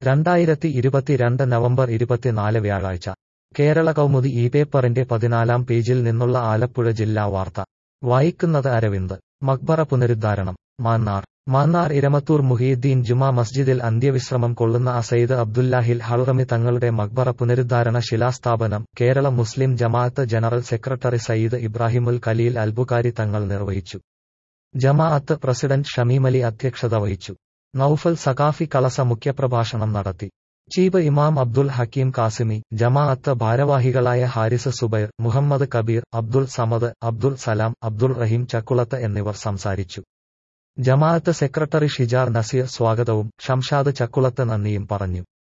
2022 November 24 വ്യാഴാഴ്ച കേരള കൗമുദി ഈ പേപ്പറിന്റെ 14-ാം പേജിൽ നിന്നുള്ള ആലപ്പുഴ ജില്ലാ വാർത്ത വായിക്കുന്നത് അരവിന്ദ്. മക്ബറ പുനരുദ്ധാരണം. മാന്നാർ ഇരമത്തൂർ മുഹിയുദ്ദീൻ ജുമാ മസ്ജിദിൽ അന്ത്യവിശ്രമം കൊള്ളുന്ന അസയ്യിദ് അബ്ദുല്ലാഹിൽ ഹളറമി തങ്ങളുടെ മക്ബറ പുനരുദ്ധാരണ ശിലാസ്ഥാപനം കേരള മുസ്ലിം ജമാഅത്ത് ജനറൽ സെക്രട്ടറി സയ്യിദ് ഇബ്രാഹിമുൽ ഖലീൽ അൽബുഖാരി തങ്ങൾ നിർവഹിച്ചു. ജമാഅത്ത് പ്രസിഡന്റ് ഷമീമലി അധ്യക്ഷത വഹിച്ചു. നൌഫൽ സഖാഫി കളസ മുഖ്യപ്രഭാഷണം നടത്തി. ചീഫ് ഇമാം അബ്ദുൽ ഹക്കീം കാസിമി, ജമാഅത്ത് ഭാരവാഹികളായ ഹാരിസ് സുബൈർ, മുഹമ്മദ് കബീർ, അബ്ദുൾ സമദ്, അബ്ദുൾ സലാം, അബ്ദുൾ റഹീം ചക്കുളത്ത് എന്നിവർ സംസാരിച്ചു. ജമാഅത്ത് സെക്രട്ടറി ഷിജാർ നസീർ സ്വാഗതവും ഷംഷാദ് ചക്കുളത്ത് നന്ദിയും പറഞ്ഞു.